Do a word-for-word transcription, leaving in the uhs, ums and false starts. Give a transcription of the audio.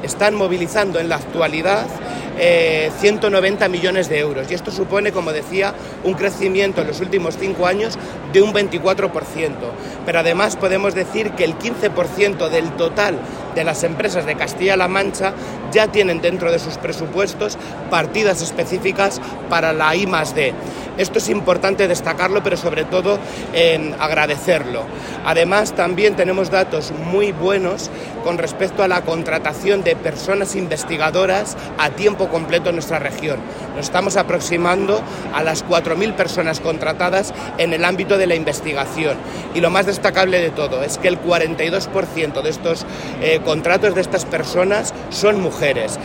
están movilizando en la actualidad eh, ciento noventa millones de euros y esto supone, como decía, un crecimiento en los últimos cinco años de un veinticuatro por ciento. Pero además podemos decir que el quince por ciento del total de las empresas de Castilla-La Mancha ya tienen dentro de sus presupuestos partidas específicas para la I más D. Esto es importante destacarlo, pero sobre todo eh, agradecerlo. Además, también tenemos datos muy buenos con respecto a la contratación de personas investigadoras a tiempo completo en nuestra región. Nos estamos aproximando a las cuatro mil personas contratadas en el ámbito de la investigación. Y lo más destacable de todo es que el cuarenta y dos por ciento de estos eh, contratos de estas personas son mujeres.